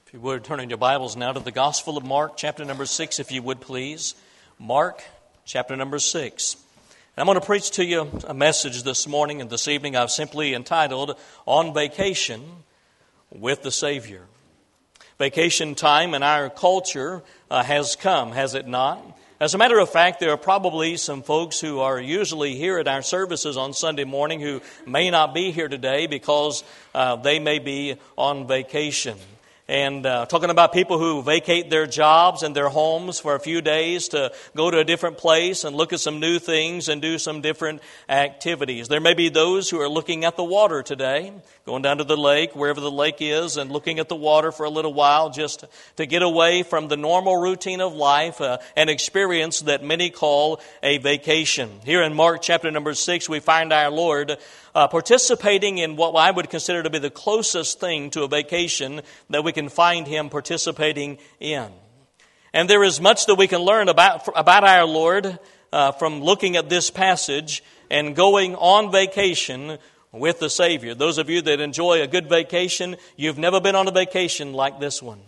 If you would, turning your Bibles now to the Gospel of Mark, chapter number 6, if you would please. Mark, chapter number 6. And I'm going to preach to you a message this morning and this evening I've simply entitled, On Vacation with the Savior. Vacation time in our culture has come, has it not? As a matter of fact, there are probably some folks who are usually here at our services on Sunday morning who may not be here today because they may be on vacation. And talking about people who vacate their jobs and their homes for a few days to go to a different place and look at some new things and do some different activities. There may be those who are looking at the water today, going down to the lake, wherever the lake is, and looking at the water for a little while just to get away from the normal routine of life, an experience that many call a vacation. Here in Mark chapter number 6, we find our Lord participating in what I would consider to be the closest thing to a vacation that we can find Him participating in. And there is much that we can learn about our Lord from looking at this passage and going on vacation with the Savior. Those of you that enjoy a good vacation, you've never been on a vacation like this one.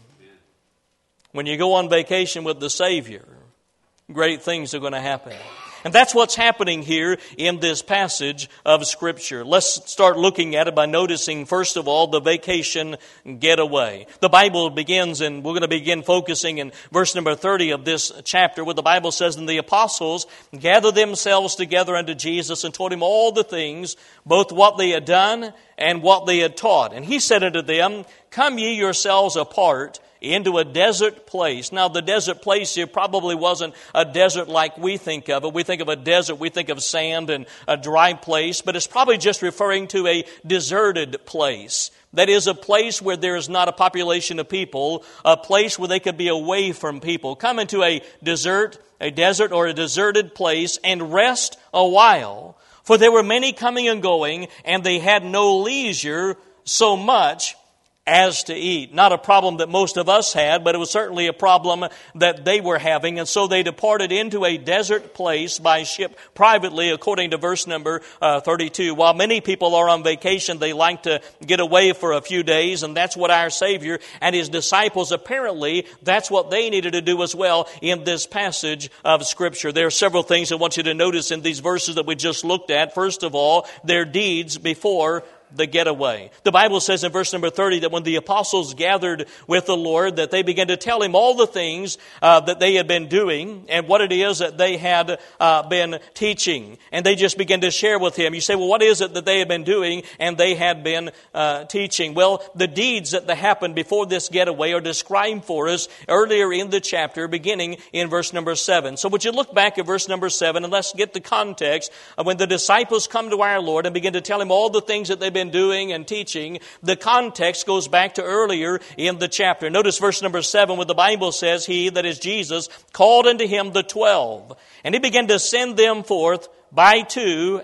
When you go on vacation with the Savior, great things are going to happen. And that's what's happening here in this passage of Scripture. Let's start looking at it by noticing, first of all, the vacation getaway. The Bible begins, and we're going to begin focusing in verse number 30 of this chapter, where the Bible says, And the apostles gathered themselves together unto Jesus and told Him all the things, both what they had done and what they had taught. And He said unto them, Come ye yourselves apart into a desert place. Now, the desert place here probably wasn't a desert like we think of it. We think of a desert, we think of sand and a dry place, but it's probably just referring to a deserted place. That is a place where there is not a population of people, a place where they could be away from people. Come into a desert or a deserted place and rest a while. For there were many coming and going, and they had no leisure so much as to eat. Not a problem that most of us had, but it was certainly a problem that they were having. And so they departed into a desert place by ship privately, according to verse number 32. While many people are on vacation, they like to get away for a few days, and that's what our Savior and His disciples, apparently, that's what they needed to do as well in this passage of Scripture. There are several things I want you to notice in these verses that we just looked at. First of all, their deeds before the getaway. The Bible says in verse number 30 that when the apostles gathered with the Lord, that they began to tell Him all the things that they had been doing and what it is that they had been teaching. And they just began to share with Him. You say, well, what is it that they had been doing and they had been teaching? Well, the deeds that happened before this getaway are described for us earlier in the chapter, beginning in verse number 7. So would you look back at verse number 7 and let's get the context of when the disciples come to our Lord and begin to tell Him all the things that they've been doing and teaching. The context goes back to earlier in the chapter. Notice verse number 7 where the Bible says, He, that is Jesus, called unto Him the 12, and He began to send them forth by two,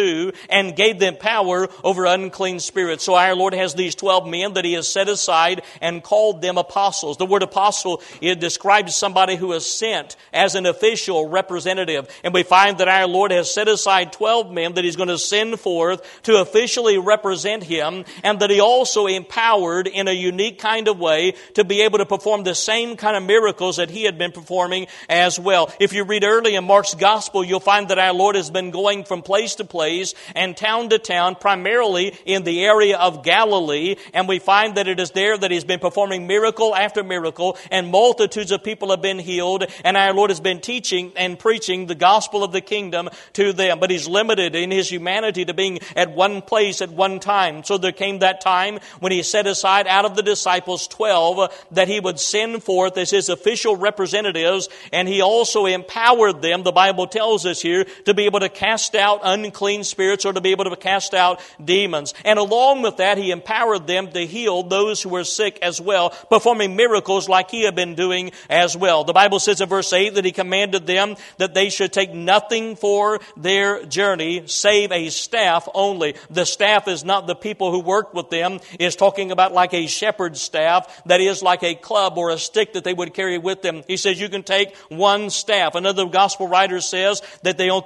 and gave them power over unclean spirits. So our Lord has these 12 men that He has set aside and called them apostles. The word apostle, it describes somebody who is sent as an official representative. And we find that our Lord has set aside 12 men that He's going to send forth to officially represent Him, and that He also empowered in a unique kind of way to be able to perform the same kind of miracles that He had been performing as well. If you read early in Mark's Gospel, you'll find that our Lord has been going from place to place and town to town, primarily in the area of Galilee, and we find that it is there that He's been performing miracle after miracle, and multitudes of people have been healed, and our Lord has been teaching and preaching the gospel of the kingdom to them. But He's limited in His humanity to being at one place at one time. So there came that time when He set aside out of the disciples 12 that He would send forth as His official representatives, and He also empowered them, the Bible tells us here, to be able to cast out unclean spirits or to be able to cast out demons. And along with that, He empowered them to heal those who were sick as well, performing miracles like He had been doing as well. The Bible says in verse 8 that He commanded them that they should take nothing for their journey save a staff only. The staff is not the people who worked with them. It's talking about like a shepherd's staff, that is like a club or a stick that they would carry with them. He says you can take one staff. Another gospel writer says that they can only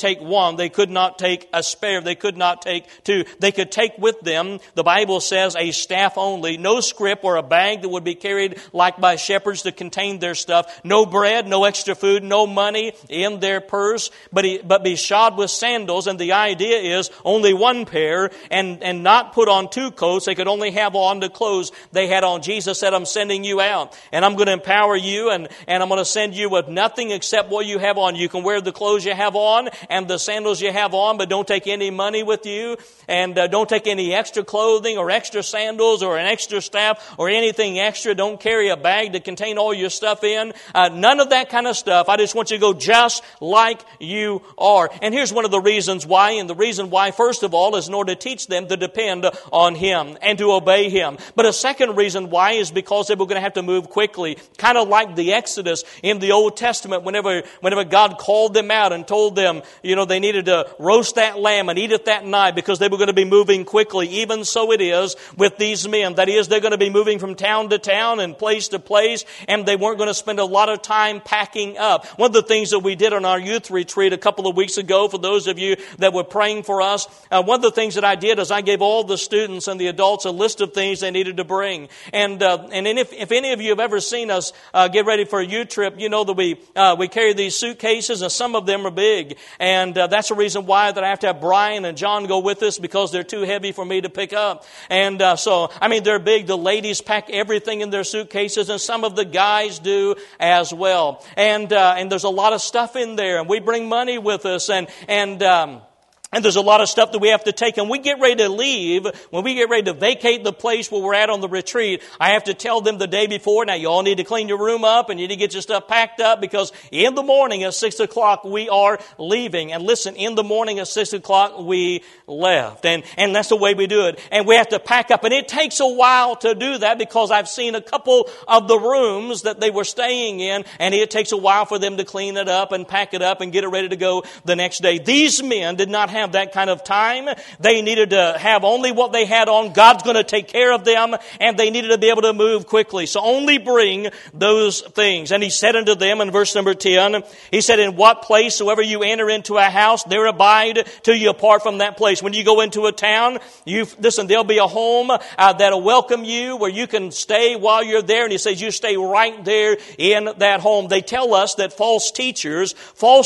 take one. They could not take a spare. They could not take two. They could take with them, the Bible says, a staff only. No scrip or a bag that would be carried like by shepherds to contain their stuff. No bread, no extra food, no money in their purse, but be shod with sandals. And the idea is only one pair and not put on two coats. They could only have on the clothes they had on. Jesus said, I'm sending you out and I'm going to empower you and I'm going to send you with nothing except what you have on. You can wear the clothes you have on and the sandals you have on, but don't take any money with you and don't take any extra clothing or extra sandals or an extra staff or anything extra. Don't carry a bag to contain all your stuff in. None of that kind of stuff. I just want you to go just like you are. And here's one of the reasons why. And the reason why, first of all, is in order to teach them to depend on Him and to obey Him. But a second reason why is because they were going to have to move quickly. Kind of like the Exodus in the Old Testament whenever God called them out and told them, they needed to roast that lamb and eat it that night because they were going to be moving quickly. Even so it is with these men. That is, they're going to be moving from town to town and place to place, and they weren't going to spend a lot of time packing up. One of the things that we did on our youth retreat a couple of weeks ago, for those of you that were praying for us, one of the things that I did is I gave all the students and the adults a list of things they needed to bring. And if any of you have ever seen us get ready for a youth trip, you know that we carry these suitcases, and some of them are big. And that's the reason why that I have to have Brian and John go with us, because they're too heavy for me to pick up. And they're big. The ladies pack everything in their suitcases, and some of the guys do as well. And there's a lot of stuff in there, and we bring money with us, and there's a lot of stuff that we have to take. And we get ready to leave, when we get ready to vacate the place where we're at on the retreat, I have to tell them the day before, now you all need to clean your room up and you need to get your stuff packed up, because in the morning at 6 o'clock we are leaving. And listen, in the morning at 6 o'clock we left. And that's the way we do it. And we have to pack up. And it takes a while to do that, because I've seen a couple of the rooms that they were staying in, and it takes a while for them to clean it up and pack it up and get it ready to go the next day. These men did not have that kind of time. They needed to have only what they had on. God's going to take care of them, and they needed to be able to move quickly. So only bring those things. And He said unto them in verse number 10, He said, in what place soever you enter into a house, there abide till you apart from that place. When you go into a town, there'll be a home that'll welcome you, where you can stay while you're there. And He says you stay right there in that home. They tell us that false teachers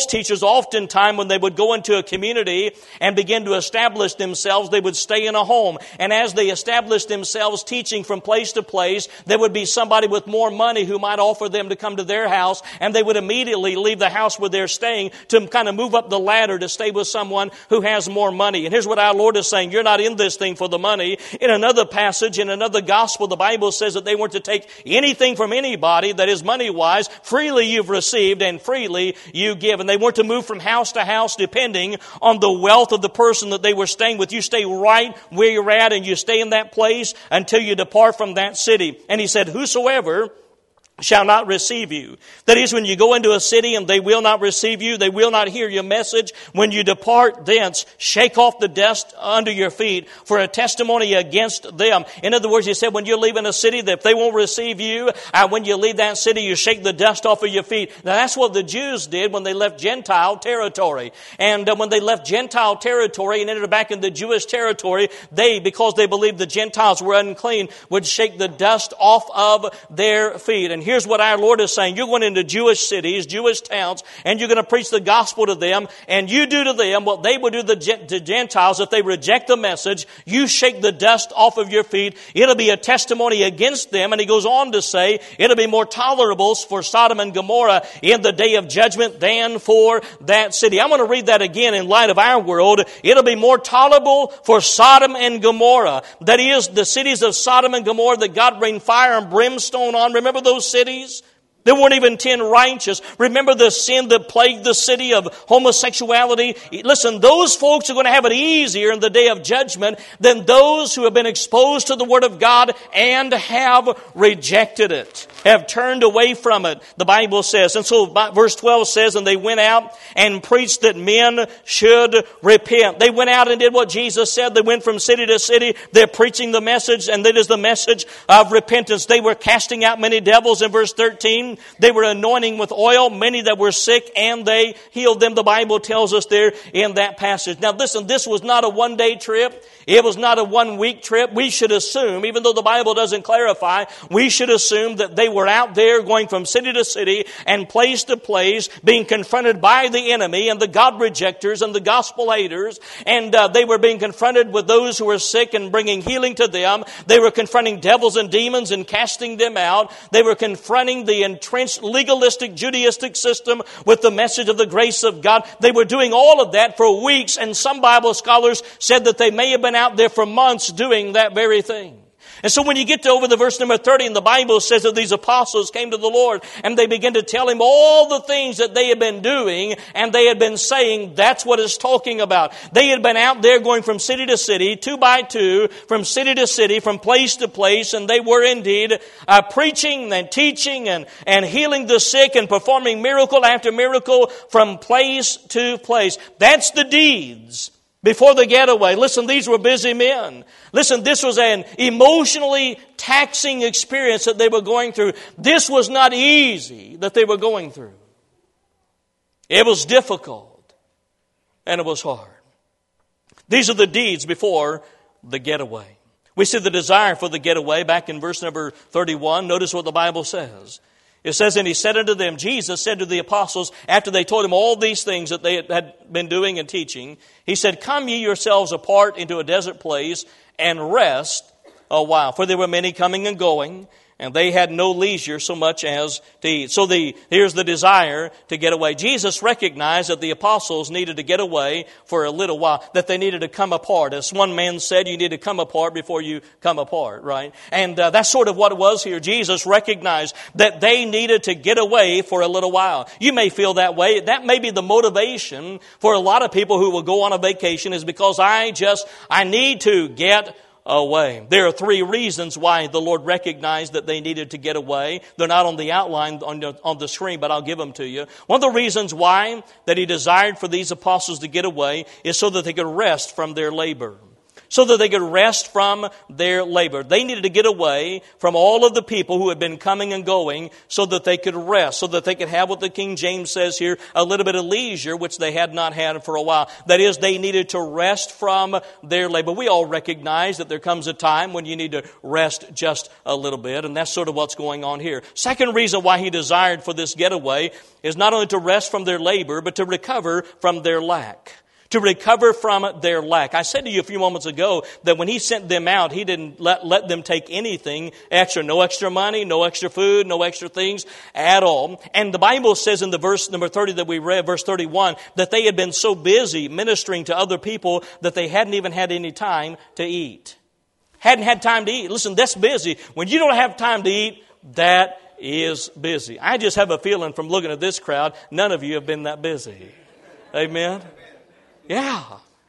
oftentimes, when they would go into a community and begin to establish themselves, they would stay in a home. And as they established themselves teaching from place to place, there would be somebody with more money who might offer them to come to their house, and they would immediately leave the house where they're staying to kind of move up the ladder to stay with someone who has more money. And here's what our Lord is saying: you're not in this thing for the money. In another passage, in another gospel, the Bible says that they weren't to take anything from anybody, that is money-wise. Freely you've received and freely you give. And they weren't to move from house to house depending on the wealth of the person that they were staying with. You stay right where you're at, and you stay in that place until you depart from that city. And He said, whosoever shall not receive you. That is, when you go into a city and they will not receive you, they will not hear your message, when you depart thence, shake off the dust under your feet for a testimony against them. In other words, He said, when you're leaving a city, that if they won't receive you, when you leave that city, you shake the dust off of your feet. Now that's what the Jews did when they left Gentile territory. And when they left Gentile territory and entered back into Jewish territory, because they believed the Gentiles were unclean, would shake the dust off of their feet. And here's what our Lord is saying: you're going into Jewish cities, Jewish towns, and you're going to preach the gospel to them, and you do to them what they would do to Gentiles if they reject the message. You shake the dust off of your feet. It'll be a testimony against them. And He goes on to say, it'll be more tolerable for Sodom and Gomorrah in the day of judgment than for that city. I'm going to read that again in light of our world. It'll be more tolerable for Sodom and Gomorrah. That is, the cities of Sodom and Gomorrah that God rained fire and brimstone on. Remember those cities? There weren't even 10 righteous. Remember the sin that plagued the city of homosexuality? Listen, those folks are going to have it easier in the day of judgment than those who have been exposed to the Word of God and have rejected it, have turned away from it, the Bible says. And so verse 12 says, and they went out and preached that men should repent. They went out and did what Jesus said. They went from city to city. They're preaching the message, and that is the message of repentance. They were casting out many devils in verse 13. anointing. They were anointing with oil many that were sick, and they healed them. The Bible tells us there in that passage. Now listen, this was not a one-day trip. It was not a one-week trip. We should assume, even though the Bible doesn't clarify, we should assume that they were out there going from city to city and place to place, being confronted by the enemy and the God rejectors and the gospel haters. And they were being confronted with those who were sick and bringing healing to them. They were confronting devils and demons and casting them out. They were confronting the entrenched legalistic Judaistic system with the message of the grace of God. They were doing all of that for weeks, and some Bible scholars said that they may have been out there for months doing that very thing. And so when you get to over the verse number 30, and the Bible says that these apostles came to the Lord and they began to tell him all the things that they had been doing and they had been saying. That's what it's talking about. They had been out there going from city to city, two by two, from city to city, from place to place, and they were indeed preaching and teaching and healing the sick and performing miracle after miracle from place to place. That's the deeds before the getaway. Listen, these were busy men. Listen, this was an emotionally taxing experience that they were going through. This was not easy that they were going through. It was difficult and it was hard. These are the deeds before the getaway. We see the desire for the getaway back in verse number 31. Notice what the Bible says. It says, and he said unto them, Jesus said to the apostles, after they told him all these things that they had been doing and teaching, he said, come ye yourselves apart into a desert place and rest a while. For there were many coming and going, and they had no leisure so much as to eat. So here's the desire to get away. Jesus recognized that the apostles needed to get away for a little while, that they needed to come apart. As one man said, you need to come apart before you come apart, right? And that's sort of what it was here. Jesus recognized that they needed to get away for a little while. You may feel that way. That may be the motivation for a lot of people who will go on a vacation, is because I need to get away. There are three reasons why the Lord recognized that they needed to get away. They're not on the outline on the screen, but I'll give them to you. One of the reasons why that he desired for these apostles to get away is so that they could rest from their labor. So that they could rest from their labor. They needed to get away from all of the people who had been coming and going so that they could rest, so that they could have what the King James says here, a little bit of leisure, which they had not had for a while. That is, they needed to rest from their labor. We all recognize that there comes a time when you need to rest just a little bit, and that's sort of what's going on here. Second reason why he desired for this getaway is not only to rest from their labor, but to recover from their lack. To recover from their lack. I said to you a few moments ago that when he sent them out, he didn't let them take anything extra. No extra money, no extra food, no extra things at all. And the Bible says in the verse number 30 that we read, verse 31, that they had been so busy ministering to other people that they hadn't even had any time to eat. Hadn't had time to eat. Listen, that's busy. When you don't have time to eat, that is busy. I just have a feeling from looking at this crowd, none of you have been that busy. Amen? Yeah.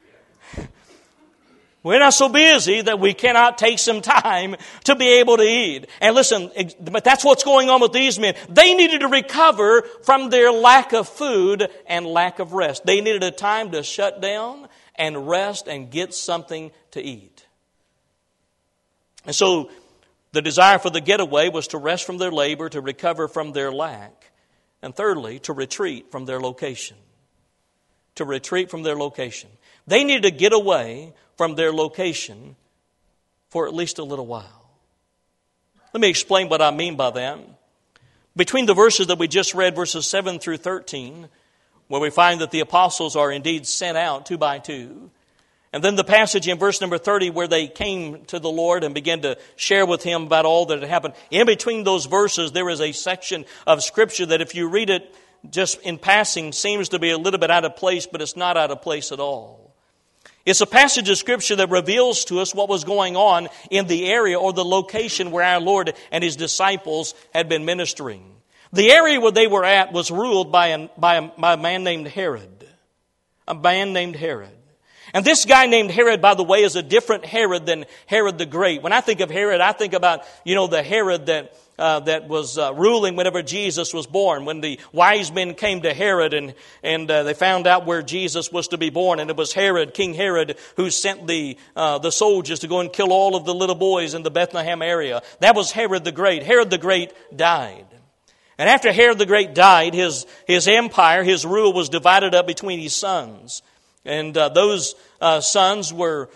We're not so busy that we cannot take some time to be able to eat. And listen, but that's what's going on with these men. They needed to recover from their lack of food and lack of rest. They needed a time to shut down and rest and get something to eat. And so the desire for the getaway was to rest from their labor, to recover from their lack, and thirdly, to retreat from their location. To retreat from their location. They needed to get away from their location for at least a little while. Let me explain what I mean by that. Between the verses that we just read, verses 7 through 13, where we find that the apostles are indeed sent out two by two, and then the passage in verse number 30 where they came to the Lord and began to share with Him about all that had happened. In between those verses, there is a section of Scripture that if you read it just in passing seems to be a little bit out of place, but it's not out of place at all. It's a passage of Scripture that reveals to us what was going on in the area or the location where our Lord and His disciples had been ministering. The area where they were at was ruled by a man named Herod. A man named Herod. And this guy named Herod, by the way, is a different Herod than Herod the Great. When I think of Herod, I think about, the Herod that was ruling whenever Jesus was born. When the wise men came to Herod and they found out where Jesus was to be born, and it was Herod, King Herod, who sent the soldiers to go and kill all of the little boys in the Bethlehem area. That was Herod the Great. Herod the Great died. And after Herod the Great died, his empire, his rule was divided up between his sons. And those sons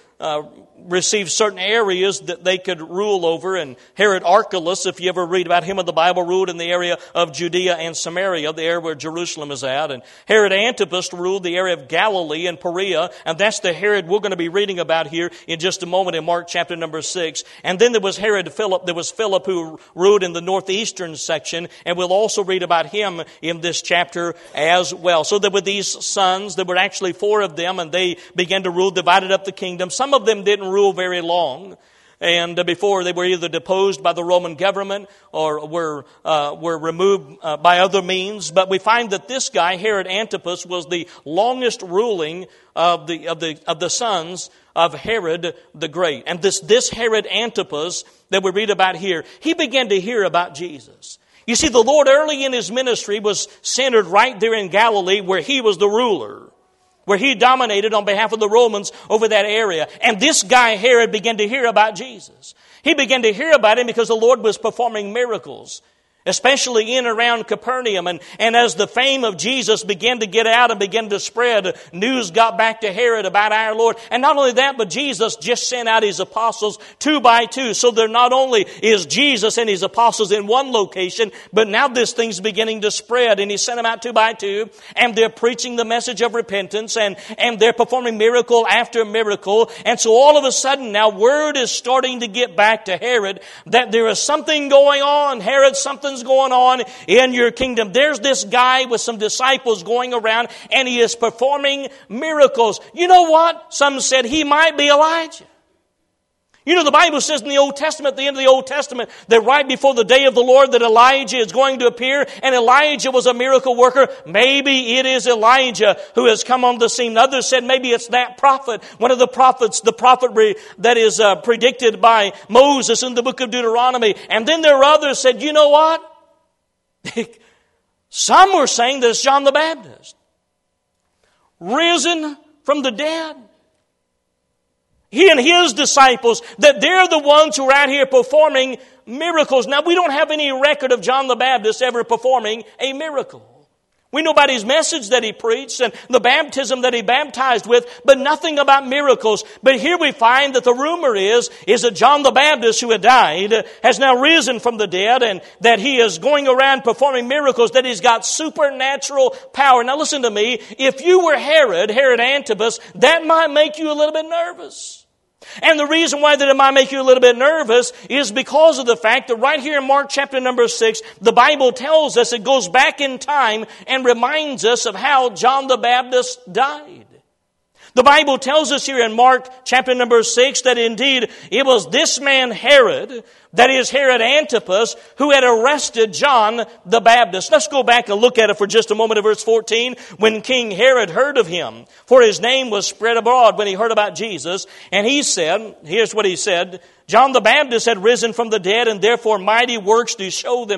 received certain areas that they could rule over. And Herod Archelaus, if you ever read about him in the Bible, ruled in the area of Judea and Samaria, the area where Jerusalem is at. And Herod Antipas ruled the area of Galilee and Perea. And that's the Herod we're going to be reading about here in just a moment in Mark chapter number 6. And then there was Herod Philip. There was Philip who ruled in the northeastern section. And we'll also read about him in this chapter as well. So there were these sons. There were actually 4 of them, and they began to rule, divided up the kingdom. Some of them didn't rule very long, and before they were either deposed by the Roman government or were removed by other means. But we find that this guy, Herod Antipas, was the longest ruling of the sons of Herod the Great. And this Herod Antipas that we read about here, he began to hear about Jesus. You see, the Lord early in his ministry was centered right there in Galilee, where he was the ruler, where he dominated on behalf of the Romans over that area. And this guy, Herod, began to hear about Jesus. He began to hear about him because the Lord was performing miracles, especially in and around Capernaum. And as the fame of Jesus began to get out and began to spread, news got back to Herod about our Lord. And not only that, but Jesus just sent out his apostles 2 by 2. So there not only is Jesus and his apostles in one location, but now this thing's beginning to spread. And he sent them out 2 by 2. And they're preaching the message of repentance. And they're performing miracle after miracle. And so all of a sudden now word is starting to get back to Herod that there is something going on. Herod, something's going on in your kingdom. There's this guy with some disciples going around, and he is performing miracles. You know what? Some said he might be Elijah. You know, the Bible says in the Old Testament, at the end of the Old Testament, that right before the day of the Lord that Elijah is going to appear, and Elijah was a miracle worker. Maybe it is Elijah who has come on the scene. Others said maybe it's that prophet, one of the prophets, the prophet that is predicted by Moses in the book of Deuteronomy. And then there were others who said, you know what? Some were saying that it's John the Baptist, risen from the dead. He and his disciples, that they're the ones who are out here performing miracles. Now, we don't have any record of John the Baptist ever performing a miracle. We know about his message that he preached and the baptism that he baptized with, but nothing about miracles. But here we find that the rumor is that John the Baptist, who had died, has now risen from the dead, and that he is going around performing miracles, that he's got supernatural power. Now listen to me. If you were Herod Antipas, that might make you a little bit nervous. And the reason why that it might make you a little bit nervous is because of the fact that right here in Mark chapter number 6, the Bible tells us, it goes back in time and reminds us of how John the Baptist died. The Bible tells us here in Mark chapter number 6 that indeed it was this man Herod, that is Herod Antipas, who had arrested John the Baptist. Let's go back and look at it for just a moment at verse 14. When King Herod heard of him, for his name was spread abroad when he heard about Jesus, and he said, here's what he said, John the Baptist had risen from the dead, and therefore mighty works do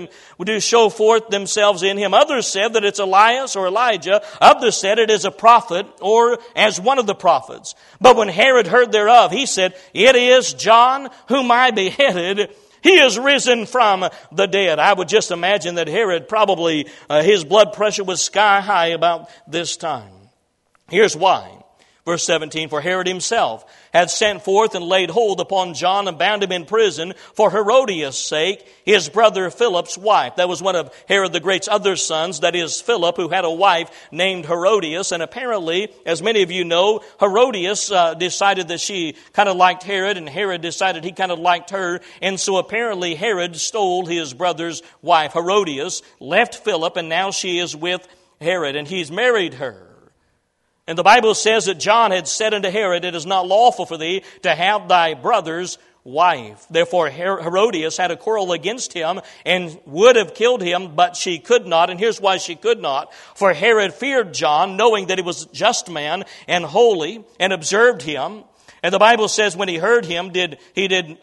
show forth themselves in him. Others said that it's Elias or Elijah. Others said it is a prophet or as one of the prophets. But when Herod heard thereof, he said, it is John whom I beheaded. He is risen from the dead. I would just imagine that Herod probably, his blood pressure was sky high about this time. Here's why. Verse 17, for Herod himself had sent forth and laid hold upon John and bound him in prison for Herodias' sake, his brother Philip's wife. That was one of Herod the Great's other sons, that is Philip, who had a wife named Herodias. And apparently, as many of you know, Herodias decided that she kind of liked Herod, and Herod decided he kind of liked her. And so apparently Herod stole his brother's wife, Herodias, left Philip, and now she is with Herod, and he's married her. And the Bible says that John had said unto Herod, it is not lawful for thee to have thy brother's wife. Therefore Herodias had a quarrel against him and would have killed him, but she could not. And here's why she could not. For Herod feared John, knowing that he was a just man and holy, and observed him. And the Bible says when he heard him, he did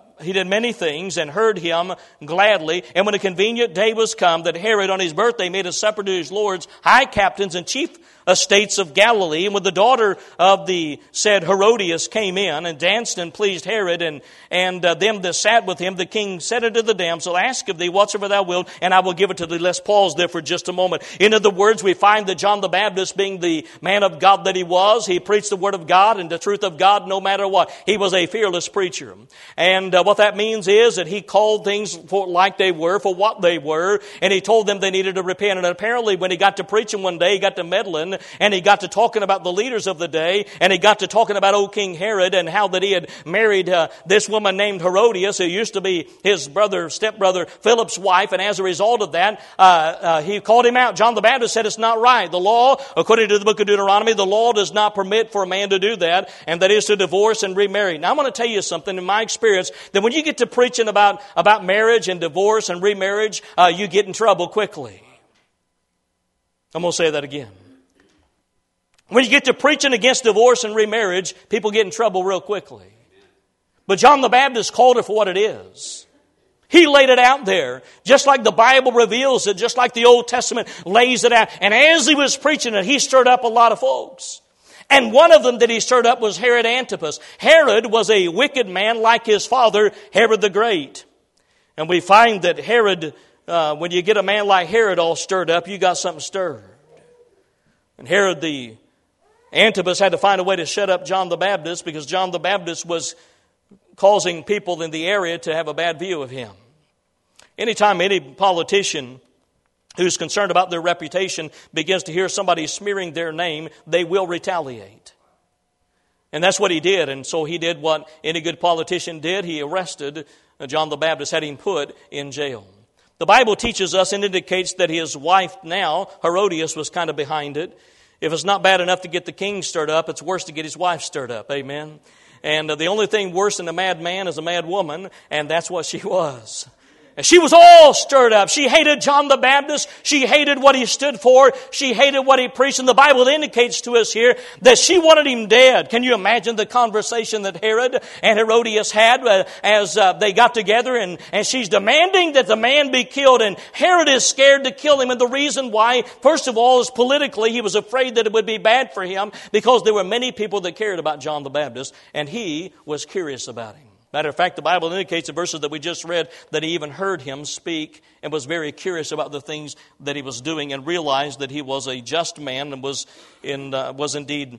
many things and heard him gladly. And when a convenient day was come, that Herod on his birthday made a supper to his lords, high captains and chief estates of Galilee. And when the daughter of the said Herodias came in and danced and pleased Herod and them that sat with him, the king said unto the damsel, Ask of thee whatsoever thou wilt, and I will give it to thee. Let's pause there for just a moment. In other words, we find that John the Baptist, being the man of God that he was, he preached the word of God and the truth of God no matter what. He was a fearless preacher. And what that means is that he called things for like they were, for what they were, and he told them they needed to repent. And apparently when he got to preaching one day, he got to meddling, and he got to talking about the leaders of the day, and he got to talking about old King Herod and how that he had married this woman named Herodias, who used to be his stepbrother Philip's wife. And as a result of that, he called him out. John the Baptist said it's not right. The law, according to the book of Deuteronomy, the law does not permit for a man to do that, and that is to divorce and remarry. Now I'm going to tell you something in my experience, that when you get to preaching about marriage and divorce and remarriage, you get in trouble quickly. I'm going to say that again. When you get to preaching against divorce and remarriage, people get in trouble real quickly. But John the Baptist called it for what it is. He laid it out there, just like the Bible reveals it, just like the Old Testament lays it out. And as he was preaching it, he stirred up a lot of folks. And one of them that he stirred up was Herod Antipas. Herod was a wicked man like his father, Herod the Great. And we find that Herod, when you get a man like Herod all stirred up, you got something stirred. And Herod the Antipas had to find a way to shut up John the Baptist, because John the Baptist was causing people in the area to have a bad view of him. Anytime any politician who's concerned about their reputation begins to hear somebody smearing their name, they will retaliate. And that's what he did. And so he did what any good politician did. He arrested John the Baptist, had him put in jail. The Bible teaches us and indicates that his wife now, Herodias, was kind of behind it. If it's not bad enough to get the king stirred up, it's worse to get his wife stirred up. Amen. And the only thing worse than a mad man is a mad woman, and that's what she was. And she was all stirred up. She hated John the Baptist. She hated what he stood for. She hated what he preached. And the Bible indicates to us here that she wanted him dead. Can you imagine the conversation that Herod and Herodias had as they got together? And she's demanding that the man be killed. And Herod is scared to kill him. And the reason why, first of all, is politically. He was afraid that it would be bad for him, because there were many people that cared about John the Baptist. And he was curious about him. Matter of fact, the Bible indicates in verses that we just read that he even heard him speak and was very curious about the things that he was doing, and realized that he was a just man and was indeed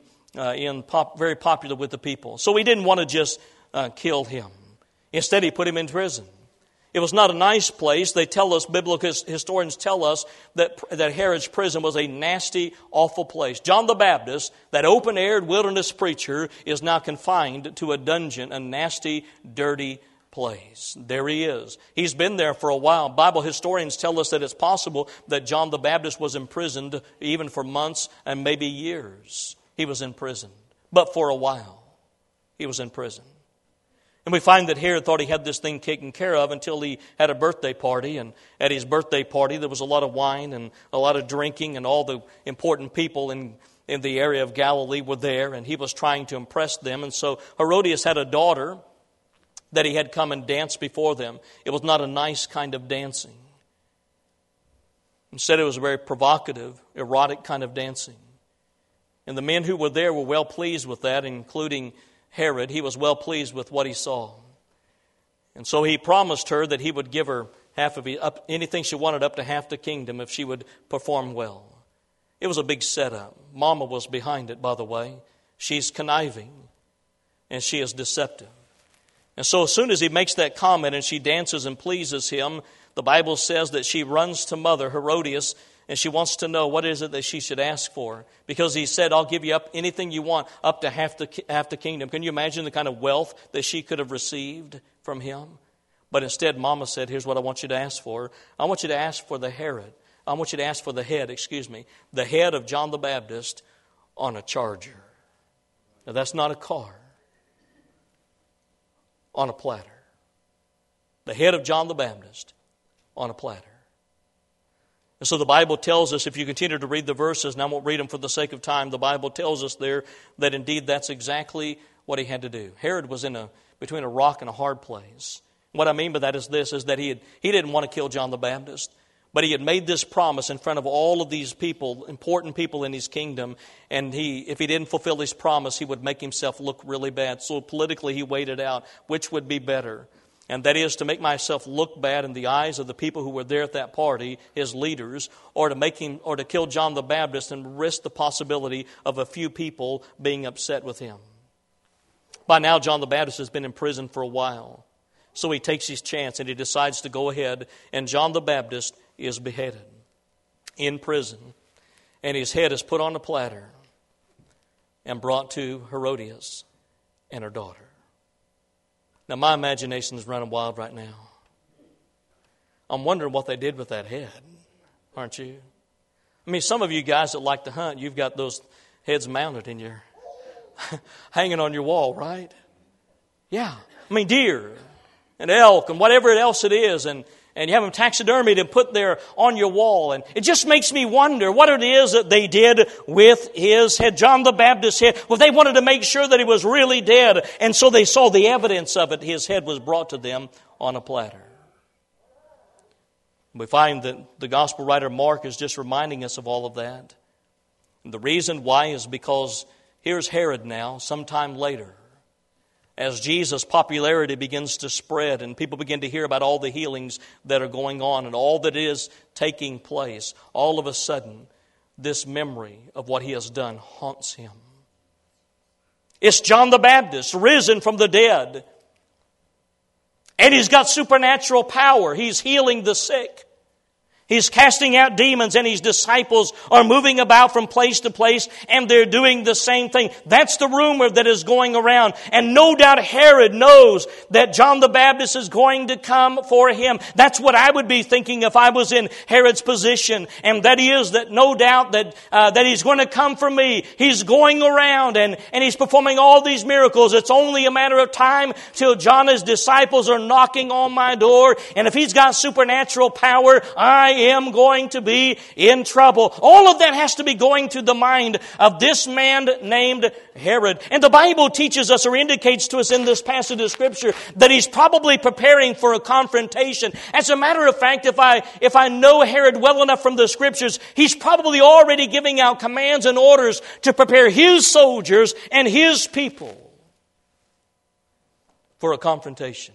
very popular with the people. So he didn't want to just kill him. Instead, he put him in prison. It was not a nice place. They tell us, biblical historians tell us, that Herod's prison was a nasty, awful place. John the Baptist, that open-aired wilderness preacher, is now confined to a dungeon, a nasty, dirty place. There he is. He's been there for a while. Bible historians tell us that it's possible that John the Baptist was imprisoned even for months and maybe years. He was in prison. But for a while, he was in prison. And we find that Herod thought he had this thing taken care of until he had a birthday party. And at his birthday party, there was a lot of wine and a lot of drinking, and all the important people in the area of Galilee were there, and he was trying to impress them. And so Herodias had a daughter that he had come and dance before them. It was not a nice kind of dancing. Instead, it was a very provocative, erotic kind of dancing. And the men who were there were well pleased with that, including Herod. He was well pleased with what he saw. And so he promised her that he would give her half of anything she wanted, up to half the kingdom, if she would perform well. It was a big setup. Mama was behind it, by the way. She's conniving, and she is deceptive. And so as soon as he makes that comment and she dances and pleases him, the Bible says that she runs to mother Herodias, and she wants to know what is it that she should ask for. Because he said, I'll give you up anything you want, up to half the kingdom. Can you imagine the kind of wealth that she could have received from him? But instead, Mama said, here's what I want you to ask for. I want you to ask for the head of John the Baptist on a charger. Now that's not a car. On a platter. The head of John the Baptist on a platter. And so the Bible tells us, if you continue to read the verses, and I won't read them for the sake of time, the Bible tells us there that indeed that's exactly what he had to do. Herod was between a rock and a hard place. What I mean by that is this, is that he didn't want to kill John the Baptist, But he had made this promise in front of all of these people, important people in his kingdom, and if he didn't fulfill his promise, he would make himself look really bad. So politically he weighed it out, which would be better. And that is to make myself look bad in the eyes of the people who were there at that party, his leaders, or to kill John the Baptist and risk the possibility of a few people being upset with him. By now, John the Baptist has been in prison for a while. So he takes his chance and he decides to go ahead, and John the Baptist is beheaded in prison, and his head is put on a platter and brought to Herodias and her daughter. Now, my imagination is running wild right now. I'm wondering what they did with that head, aren't you? I mean, some of you guys that like to hunt, you've got those heads mounted in your hanging on your wall, right? Yeah. I mean, deer and elk and whatever else it is, and you have them taxidermied and put there on your wall. And it just makes me wonder what it is that they did with his head. John the Baptist's head. Well, they wanted to make sure that he was really dead. And so they saw the evidence of it. His head was brought to them on a platter. We find that the gospel writer Mark is just reminding us of all of that. And the reason why is because here's Herod now, sometime later. As Jesus' popularity begins to spread and people begin to hear about all the healings that are going on and all that is taking place, all of a sudden, this memory of what he has done haunts him. It's John the Baptist, risen from the dead. And he's got supernatural power. He's healing the sick. He's casting out demons, and his disciples are moving about from place to place, and they're doing the same thing. That's the rumor that is going around. And no doubt Herod knows that John the Baptist is going to come for him. That's what I would be thinking if I was in Herod's position. And that is that no doubt that he's going to come for me. He's going around and he's performing all these miracles. It's only a matter of time till John and his disciples are knocking on my door. And if he's got supernatural power, I am going to be in trouble. All of that has to be going through the mind of this man named Herod. And the Bible teaches us or indicates to us in this passage of Scripture that he's probably preparing for a confrontation. As a matter of fact, if I know Herod well enough from the Scriptures, he's probably already giving out commands and orders to prepare his soldiers and his people for a confrontation.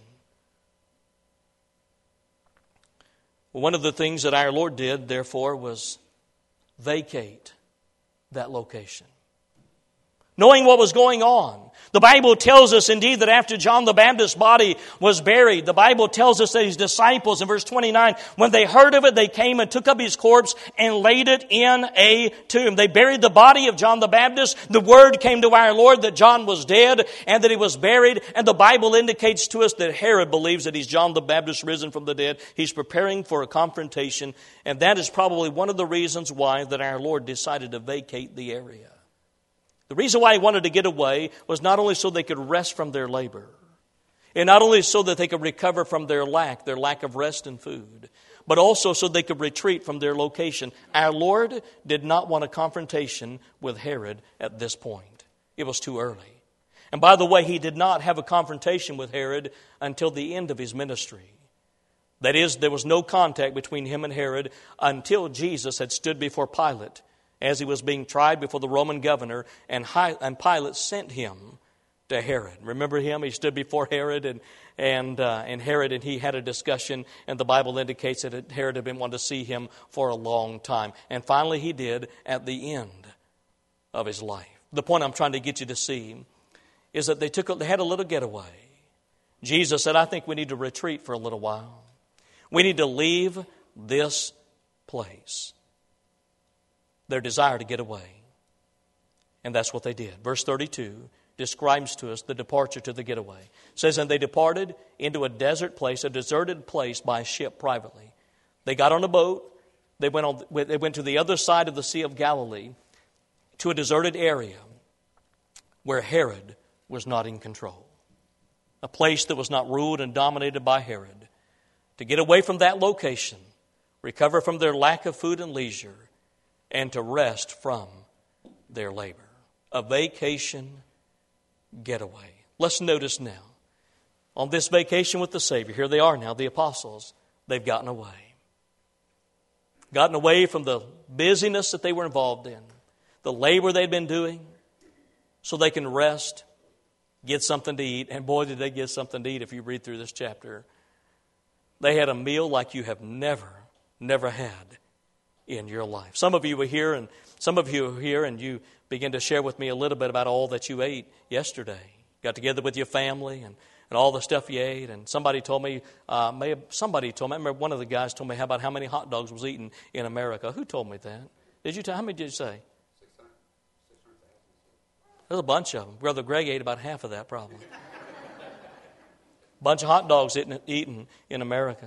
One of the things that our Lord did, therefore, was vacate that location. Knowing what was going on. The Bible tells us indeed that after John the Baptist's body was buried, the Bible tells us that his disciples, in verse 29, when they heard of it, they came and took up his corpse and laid it in a tomb. They buried the body of John the Baptist. The word came to our Lord that John was dead and that he was buried. And the Bible indicates to us that Herod believes that he's John the Baptist risen from the dead. He's preparing for a confrontation. And that is probably one of the reasons why that our Lord decided to vacate the area. The reason why he wanted to get away was not only so they could rest from their labor, and not only so that they could recover from their lack of rest and food, but also so they could retreat from their location. Our Lord did not want a confrontation with Herod at this point. It was too early. And by the way, he did not have a confrontation with Herod until the end of his ministry. That is, there was no contact between him and Herod until Jesus had stood before Pilate as he was being tried before the Roman governor, and Pilate sent him to Herod. Remember him? He stood before Herod, and Herod and he had a discussion, and the Bible indicates that Herod had been wanting to see him for a long time. And finally he did at the end of his life. The point I'm trying to get you to see is that they had a little getaway. Jesus said, I think we need to retreat for a little while. We need to leave this place. Their desire to get away. And that's what they did. Verse 32 describes to us the departure to the getaway. It says, and they departed into a desert place, a deserted place by ship privately. They got on a boat. They went to the other side of the Sea of Galilee to a deserted area where Herod was not in control. A place that was not ruled and dominated by Herod. To get away from that location, recover from their lack of food and leisure, and to rest from their labor. A vacation getaway. Let's notice now. On this vacation with the Savior, here they are now, the apostles. They've gotten away. gotten away from the busyness that they were involved in, the labor they'd been doing, so they can rest, get something to eat. And boy, did they get something to eat if you read through this chapter. They had a meal like you have never had in your life. Some of you were here, and you begin to share with me a little bit about all that you ate yesterday. Got together with your family and all the stuff you ate. And somebody told me, I remember one of the guys told me about how many hot dogs was eaten in America. Who told me that? Did you tell? How many did you say? 600,000. There's a bunch of them. Brother Greg ate about half of that probably. Bunch of hot dogs eaten in America.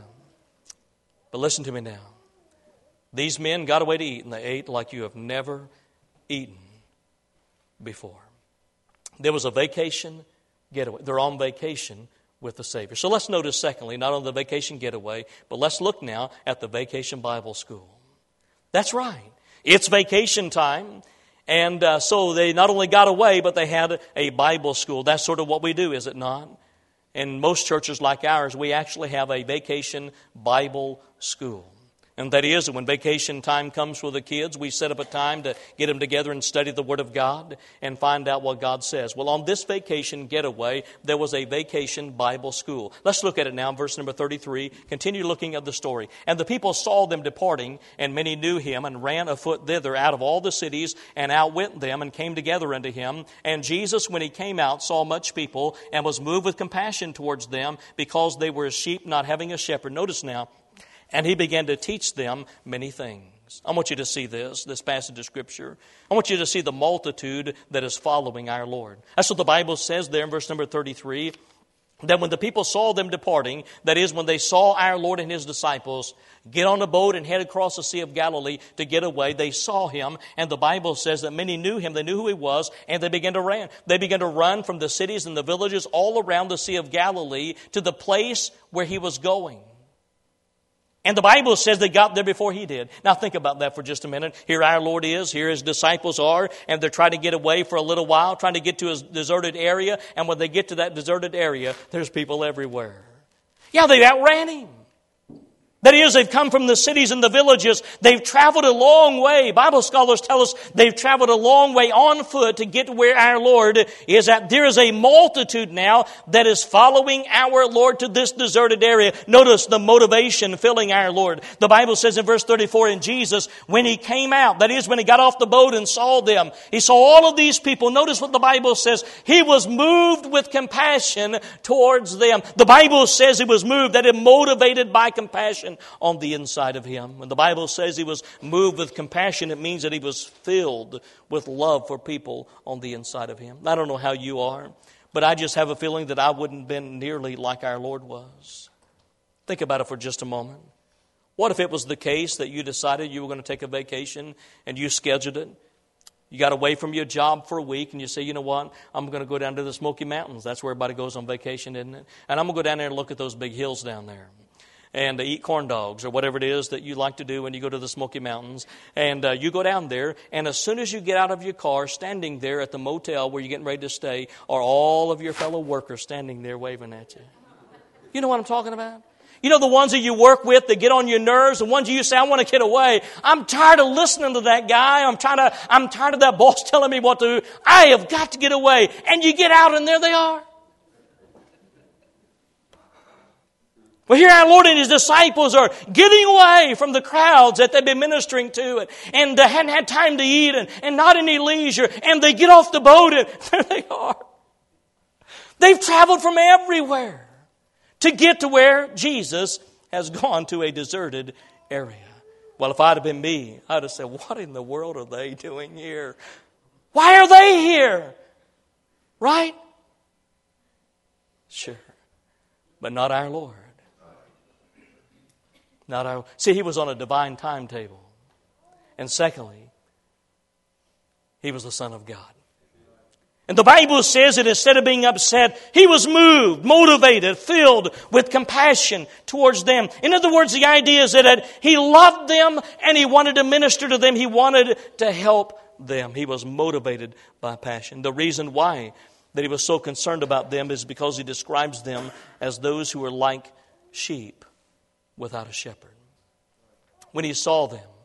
But listen to me now. These men got away to eat, and they ate like you have never eaten before. There was a vacation getaway. They're on vacation with the Savior. So let's notice, secondly, not only the vacation getaway, but let's look now at the Vacation Bible School. That's right. It's vacation time. And so they not only got away, but they had a Bible school. That's sort of what we do, is it not? In most churches like ours, we actually have a vacation Bible school. And that is, when vacation time comes for the kids, we set up a time to get them together and study the Word of God and find out what God says. Well, on this vacation getaway, there was a vacation Bible school. Let's look at it now, verse number 33. Continue looking at the story. And the people saw them departing, and many knew him, and ran afoot thither out of all the cities, and outwent them, and came together unto him. And Jesus, when he came out, saw much people, and was moved with compassion towards them, because they were as sheep not having a shepherd. Notice now, and he began to teach them many things. I want you to see this passage of Scripture. I want you to see the multitude that is following our Lord. That's what the Bible says there in verse number 33. That when the people saw them departing, that is, when they saw our Lord and His disciples get on a boat and head across the Sea of Galilee to get away, they saw Him, and the Bible says that many knew Him, they knew who He was, and they began to run. They began to run from the cities and the villages all around the Sea of Galilee to the place where He was going. And the Bible says they got there before He did. Now think about that for just a minute. Here our Lord is, here His disciples are, and they're trying to get away for a little while, trying to get to a deserted area. And when they get to that deserted area, there's people everywhere. Yeah, they outran Him. That is, they've come from the cities and the villages. They've traveled a long way. Bible scholars tell us they've traveled a long way on foot to get to where our Lord is at. There is a multitude now that is following our Lord to this deserted area. Notice the motivation filling our Lord. The Bible says in verse 34, in Jesus, when He came out, that is, when He got off the boat and saw them, He saw all of these people. Notice what the Bible says. He was moved with compassion towards them. The Bible says He was moved, that is motivated by compassion on the inside of Him. When the Bible says He was moved with compassion, it means that He was filled with love for people on the inside of Him. I don't know how you are, but I just have a feeling that I wouldn't have been nearly like our Lord was. Think about it for just a moment. What if it was the case that you decided you were going to take a vacation and you scheduled it? You got away from your job for a week and you say, you know what, I'm going to go down to the Smoky Mountains. That's where everybody goes on vacation, isn't it? And I'm going to go down there and look at those big hills down there. And eat corn dogs or whatever it is that you like to do when you go to the Smoky Mountains. And you go down there, and as soon as you get out of your car, standing there at the motel where you're getting ready to stay, are all of your fellow workers standing there waving at you. You know what I'm talking about? You know the ones that you work with that get on your nerves, the ones you say, I want to get away. I'm tired of listening to that guy. I'm tired of that boss telling me what to do. I have got to get away. And you get out, and there they are. Well, here our Lord and His disciples are getting away from the crowds that they've been ministering to and hadn't had time to eat and not any leisure. And they get off the boat and there they are. They've traveled from everywhere to get to where Jesus has gone to a deserted area. Well, if I'd have been me, I'd have said, what in the world are they doing here? Why are they here? Right? Sure. But not our Lord. See, He was on a divine timetable. And secondly, He was the Son of God. And the Bible says that instead of being upset, He was moved, motivated, filled with compassion towards them. In other words, the idea is that He loved them and He wanted to minister to them. He wanted to help them. He was motivated by passion. The reason why that He was so concerned about them is because He describes them as those who are like sheep without a shepherd. When He saw them,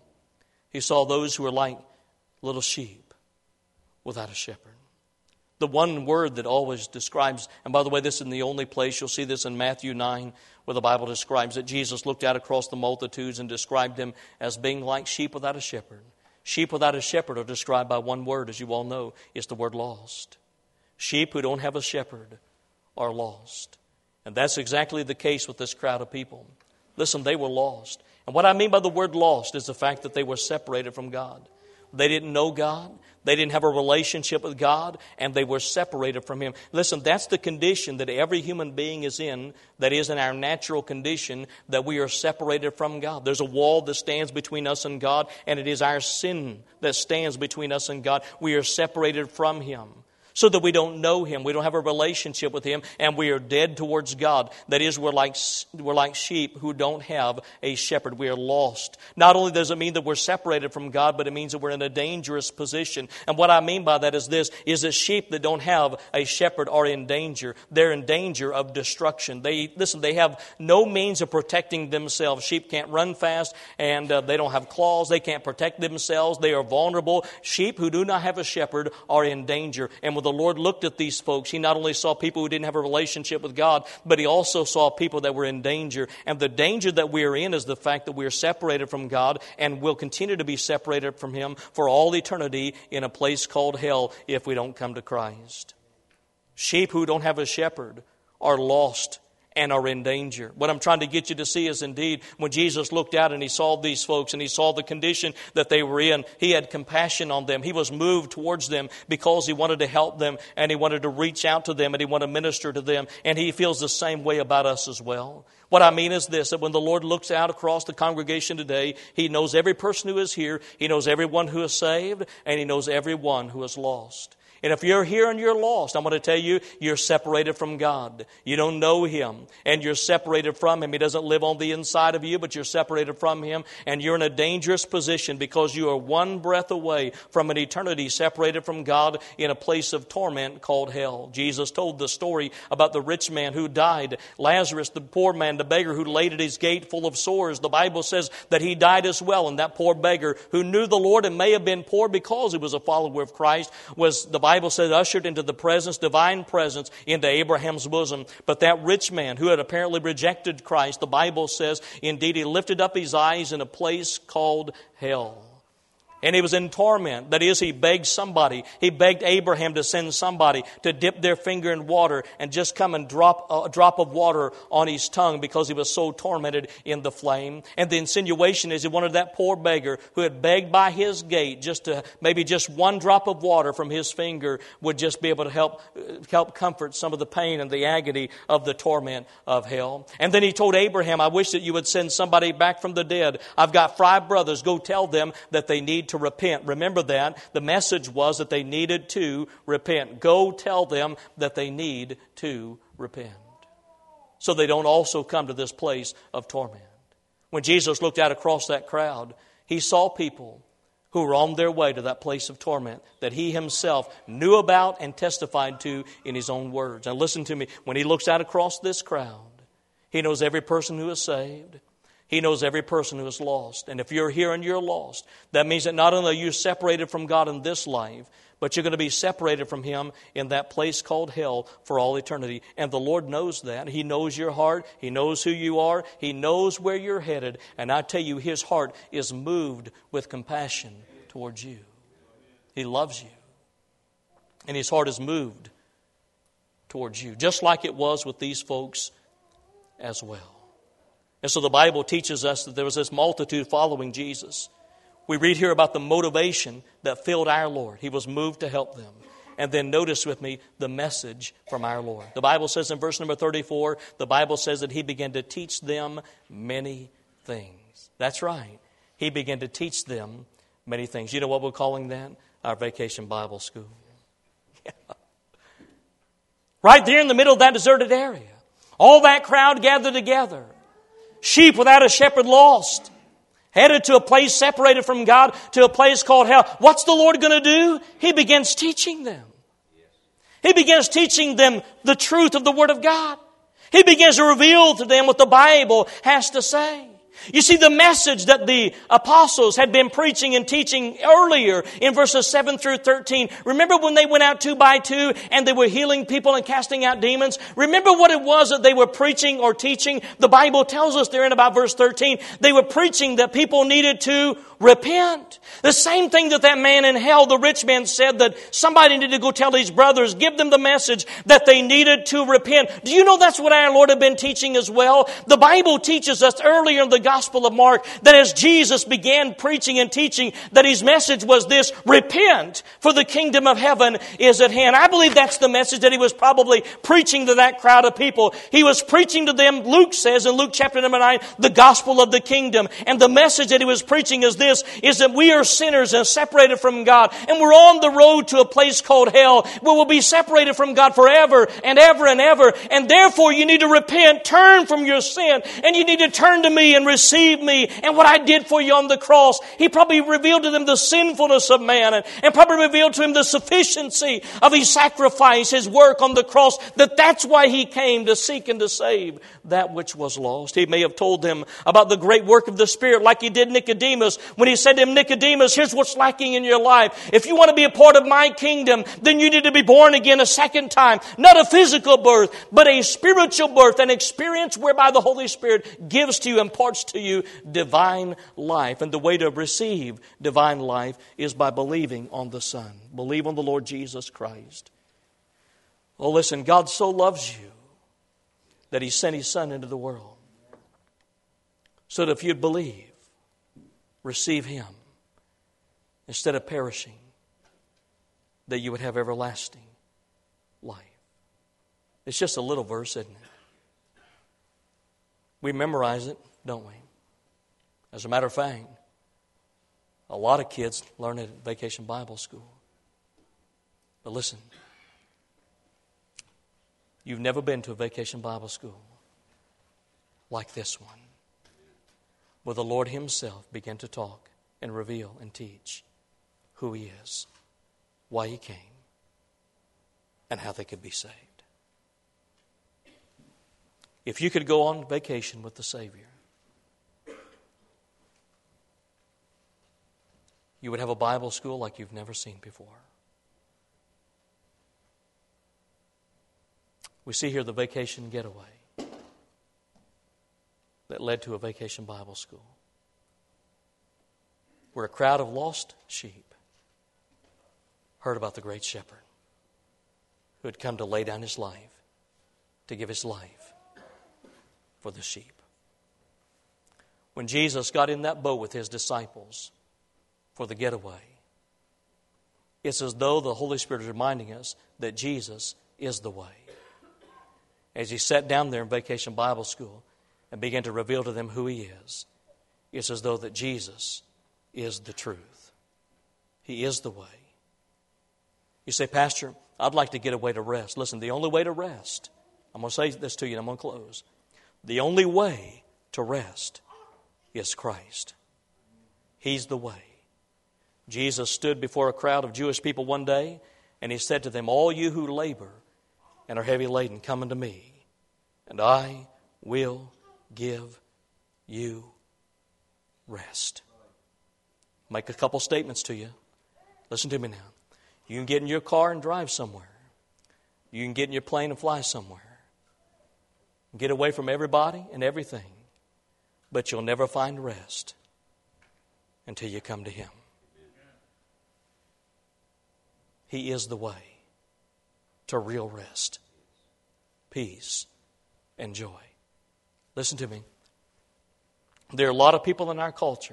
He saw those who were like little sheep without a shepherd. The one word that always describes, and by the way, this isn't the only place. You'll see this in Matthew 9, where the Bible describes that Jesus looked out across the multitudes and described them as being like sheep without a shepherd. Sheep without a shepherd are described by one word, as you all know. It's the word lost. Sheep who don't have a shepherd are lost. And that's exactly the case with this crowd of people. Listen, they were lost. And what I mean by the word lost is the fact that they were separated from God. They didn't know God. They didn't have a relationship with God, and they were separated from Him. Listen, that's the condition that every human being is in, that is in our natural condition, that we are separated from God. There's a wall that stands between us and God, and it is our sin that stands between us and God. We are separated from Him, so that we don't know Him, we don't have a relationship with Him, and we are dead towards God. That is, we're like sheep who don't have a shepherd. We are lost. Not only does it mean that we're separated from God, but it means that we're in a dangerous position. And what I mean by that is this, is that sheep that don't have a shepherd are in danger. They're in danger of destruction. They have no means of protecting themselves. Sheep can't run fast, and they don't have claws. They can't protect themselves. They are vulnerable. Sheep who do not have a shepherd are in danger. And when the Lord looked at these folks, He not only saw people who didn't have a relationship with God, but He also saw people that were in danger. And the danger that we are in is the fact that we are separated from God and will continue to be separated from Him for all eternity in a place called hell if we don't come to Christ. Sheep who don't have a shepherd are lost and are in danger. What I'm trying to get you to see is indeed when Jesus looked out and He saw these folks and He saw the condition that they were in, He had compassion on them. He was moved towards them because He wanted to help them and He wanted to reach out to them and He wanted to minister to them. And He feels the same way about us as well. What I mean is this, that when the Lord looks out across the congregation today, He knows every person who is here, He knows everyone who is saved, and He knows everyone who is lost. And if you're here and you're lost, I'm going to tell you, you're separated from God. You don't know Him, and you're separated from Him. He doesn't live on the inside of you, but you're separated from Him, and you're in a dangerous position because you are one breath away from an eternity separated from God in a place of torment called hell. Jesus told the story about the rich man who died, Lazarus, the poor man, the beggar who laid at his gate full of sores. The Bible says that he died as well, and that poor beggar who knew the Lord and may have been poor because he was a follower of Christ was, the Bible says, ushered into the presence, divine presence, into Abraham's bosom. But that rich man who had apparently rejected Christ, the Bible says, indeed, he lifted up his eyes in a place called hell. And he was in torment. That is, he begged somebody. He begged Abraham to send somebody to dip their finger in water and just come and drop a drop of water on his tongue because he was so tormented in the flame. And the insinuation is he wanted that poor beggar who had begged by his gate maybe just one drop of water from his finger would just be able to help comfort some of the pain and the agony of the torment of hell. And then he told Abraham, I wish that you would send somebody back from the dead. I've got 5 brothers. Go tell them that they need to repent. Remember that. The message was that they needed to repent. Go tell them that they need to repent, so they don't also come to this place of torment. When Jesus looked out across that crowd, He saw people who were on their way to that place of torment that He Himself knew about and testified to in His own words. Now listen to me. When He looks out across this crowd, He knows every person who is saved. He knows every person who is lost. And if you're here and you're lost, that means that not only are you separated from God in this life, but you're going to be separated from Him in that place called hell for all eternity. And the Lord knows that. He knows your heart. He knows who you are. He knows where you're headed. And I tell you, His heart is moved with compassion towards you. He loves you. And His heart is moved towards you, just like it was with these folks as well. And so the Bible teaches us that there was this multitude following Jesus. We read here about the motivation that filled our Lord. He was moved to help them. And then notice with me the message from our Lord. The Bible says in verse number 34, the Bible says that He began to teach them many things. That's right. He began to teach them many things. You know what we're calling that? Our Vacation Bible School. Yeah. Right there in the middle of that deserted area. All that crowd gathered together. Sheep without a shepherd lost. Headed to a place separated from God, to a place called hell. What's the Lord going to do? He begins teaching them. He begins teaching them the truth of the Word of God. He begins to reveal to them what the Bible has to say. You see, the message that the apostles had been preaching and teaching earlier in verses 7 through 13. Remember when they went out 2 by 2 and they were healing people and casting out demons? Remember what it was that they were preaching or teaching? The Bible tells us there in about verse 13, they were preaching that people needed to repent. The same thing that man in hell, the rich man, said that somebody needed to go tell his brothers, give them the message that they needed to repent. Do you know that's what our Lord had been teaching as well? The Bible teaches us earlier in the Gospel of Mark that as Jesus began preaching and teaching, that His message was this: repent, for the kingdom of heaven is at hand. I believe that's the message that He was probably preaching to that crowd of people. He was preaching to them, Luke says in Luke chapter number 9, the gospel of the kingdom. And the message that He was preaching is this, is that we are sinners and separated from God. And we're on the road to a place called hell, where we'll be separated from God forever and ever and ever. And therefore you need to repent, turn from your sin, and you need to turn to me and receive me and what I did for you on the cross. He probably revealed to them the sinfulness of man and probably revealed to him the sufficiency of His sacrifice, His work on the cross, that's why He came to seek and to save that which was lost. He may have told them about the great work of the Spirit like He did Nicodemus when He said to him, Nicodemus, here's what's lacking in your life. If you want to be a part of my kingdom, then you need to be born again a second time. Not a physical birth, but a spiritual birth, an experience whereby the Holy Spirit gives to you, imparts to you divine life. And the way to receive divine life is by believing on the Son. Believe on the Lord Jesus Christ. Oh, listen, God so loves you that He sent His Son into the world so that if you'd believe, receive Him, instead of perishing, that you would have everlasting life. It's just a little verse, isn't it? We memorize it, don't we? As a matter of fact, a lot of kids learn it at Vacation Bible School. But listen, you've never been to a Vacation Bible School like this one, where the Lord Himself began to talk and reveal and teach who He is, why He came, and how they could be saved. If you could go on vacation with the Savior, you would have a Bible school like you've never seen before. We see here the vacation getaway that led to a Vacation Bible School, where a crowd of lost sheep heard about the great shepherd who had come to lay down His life, to give His life for the sheep. When Jesus got in that boat with His disciples for the getaway, it's as though the Holy Spirit is reminding us that Jesus is the way. As He sat down there in Vacation Bible School and began to reveal to them who He is, it's as though that Jesus is the truth. He is the way. You say, Pastor, I'd like to get away to rest. Listen, the only way to rest, I'm going to say this to you and I'm going to close. The only way to rest is Christ. He's the way. Jesus stood before a crowd of Jewish people one day and He said to them, all you who labor and are heavy laden, come unto me, and I will give you rest. Make a couple statements to you. Listen to me now. You can get in your car and drive somewhere. You can get in your plane and fly somewhere. Get away from everybody and everything. But you'll never find rest until you come to Him. He is the way to real rest, peace, and joy. Listen to me. There are a lot of people in our culture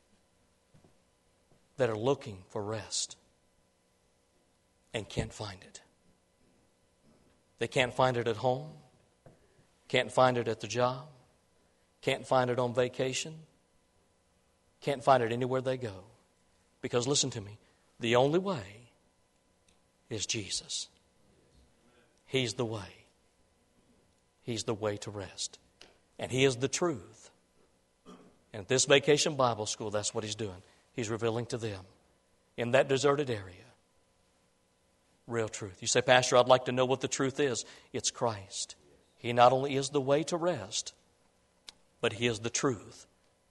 that are looking for rest and can't find it. They can't find it at home, can't find it at the job, can't find it on vacation, can't find it anywhere they go. Because listen to me, the only way is Jesus. He's the way. He's the way to rest. And He is the truth. And at this Vacation Bible School, that's what He's doing. He's revealing to them in that deserted area real truth. You say, Pastor, I'd like to know what the truth is. It's Christ. He not only is the way to rest, but He is the truth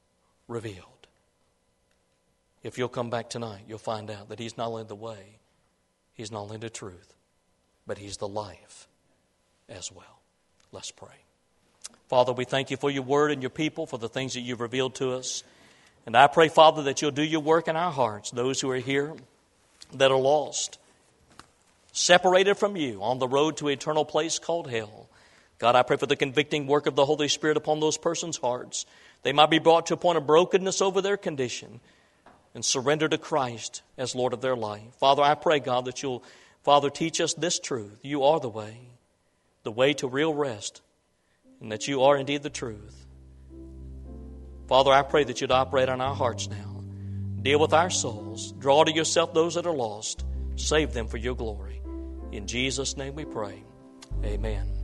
revealed. If you'll come back tonight, you'll find out that He's not only the way, He's not only the truth, but He's the life as well. Let's pray. Father, we thank You for Your word and Your people, for the things that You've revealed to us. And I pray, Father, that You'll do Your work in our hearts, those who are here that are lost, separated from You on the road to an eternal place called hell. God, I pray for the convicting work of the Holy Spirit upon those persons' hearts. They might be brought to a point of brokenness over their condition and surrender to Christ as Lord of their life. Father, I pray, God, that You'll, Father, teach us this truth. You are the way to real rest, and that You are indeed the truth. Father, I pray that You'd operate on our hearts now. Deal with our souls. Draw to Yourself those that are lost. Save them for Your glory. In Jesus' name we pray. Amen.